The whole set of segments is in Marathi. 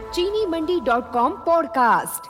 चीनीमंडी.com पॉडकास्ट।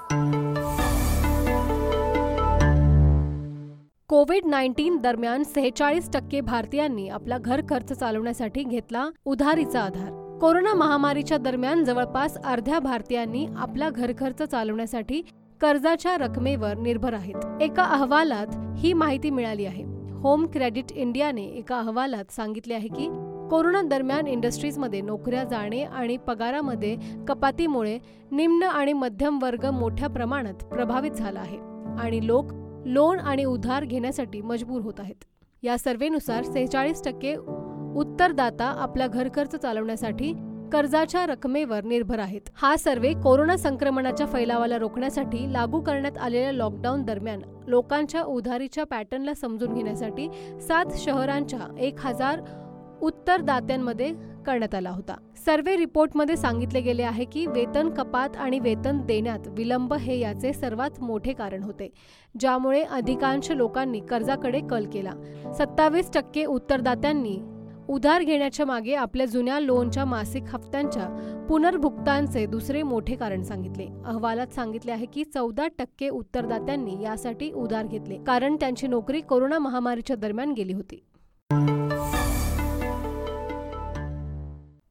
कोविड-19 दरम्यान 46% भारतीयांनी आपला घर खर्च चालवण्यासाठी घेतला उधारीचा आधार। कोरोना महामारीच्या दरम्यान जवळपास अर्ध्या भारतीयांनी आपला घर खर्च चालवण्यासाठी कर्जाच्या रकमेवर निर्भर आहेत। एका अहवालात ही माहिती मिळाली आहे। होम क्रेडिट इंडियाने एका अहवालात सांगितले आहे की कोरोना दरम्यान इंडस्ट्रीजमध्ये नोकऱ्या जाणे आणि पगारामध्ये कपातीमुळे निम्न आणि मध्यम वर्ग मोठ्या प्रमाणात प्रभावित झाला आहे आणि लोक लोन आणि उधार घेण्यासाठी मजबूर होत आहेत। या सर्व्हेनुसार 46% उत्तरदाता आपला घर खर्च चालवण्यासाठी कर्जाच्या रकमेवर निर्भर आहेत। हा सर्व्हे कोरोना संक्रमणाच्या फैलावाला रोखण्यासाठी लागू करण्यात आलेल्या लॉकडाऊन दरम्यान लोकांच्या उधारीच्या पॅटर्नला समजून घेण्यासाठी 7 शहरांच्या 1000 उत्तरदात्यांमध्ये करण्यात आला होता। सर्व्हे रिपोर्टमध्ये सांगितले गेले आहे की वेतन कपात आणि वेतन देण्यात विलंब हे याचे सर्वात मोठे कारण होते, ज्यामुळे अधिकांश लोकांनी कर्जाकडे कल केला। 27% उत्तरदात्यांनी उधार घेण्याच्या मागे आपल्या जुन्या लोनच्या मासिक हप्त्यांच्या पुनर्भुक्तानचे दुसरे मोठे कारण सांगितले। अहवालात सांगितले आहे की 14% उत्तरदात्यांनी यासाठी उधार घेतले कारण त्यांची नोकरी कोरोना महामारीच्या दरम्यान गेली होती।